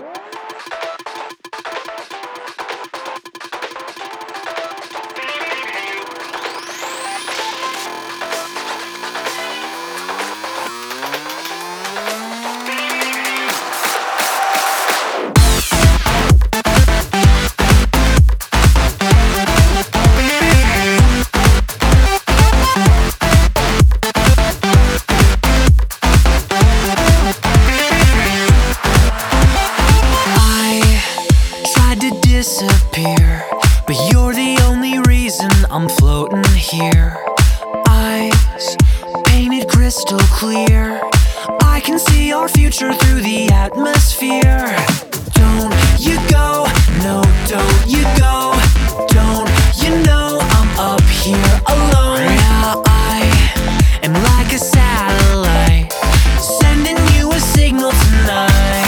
Disappear, but you're the only reason I'm floating here. Eyes painted crystal clear, I can see our future through the atmosphere. Don't you go, no, don't you go. Don't you know I'm up here alone? Yeah, I am like a satellite, sending you a signal tonight.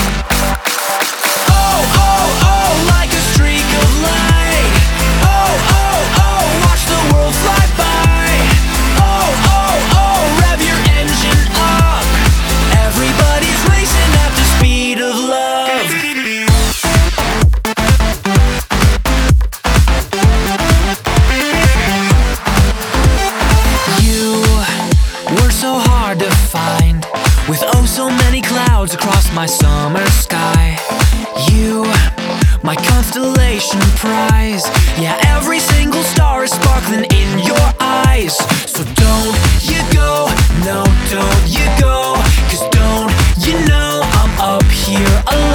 So hard to find, with oh so many clouds across my summer sky. You, my constellation prize. Yeah, every single star is sparkling in your eyes. So don't you go, no, don't you go, 'cause don't you know I'm up here alone.